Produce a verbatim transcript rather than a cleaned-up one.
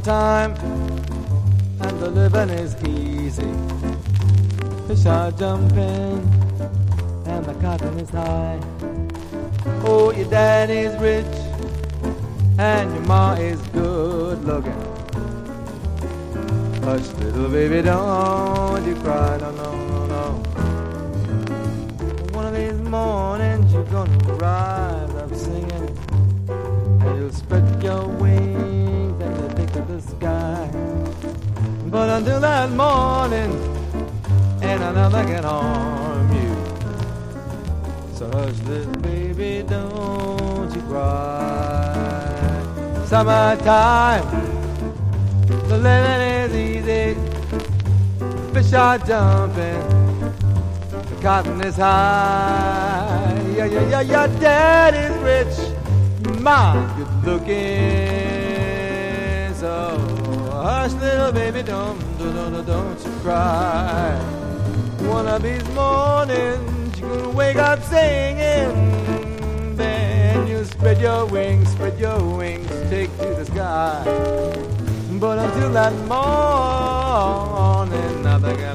summertime and the living is easy. Fish are jumping and the cotton is high. Oh, your daddy's rich and your ma is good looking. Hush, little baby, don't you cry, no, no, no, no. One of these mornings you're gonna rise up singing, and you'll spread your wings and you'll take to the sky. But until that morning, ain't another can harm you. So hush, little baby, don't you cry. Summertime, the living is easy. Fish are jumping, the cotton is high. Yeah, yeah, yeah, your dad is rich, mom, good looking. So hush, little baby, don't, don't, don't you cry. One of these mornings you're gonna wake up singing. Then you spread your wings, spread your wings, take to the sky. But until that morning, nothing can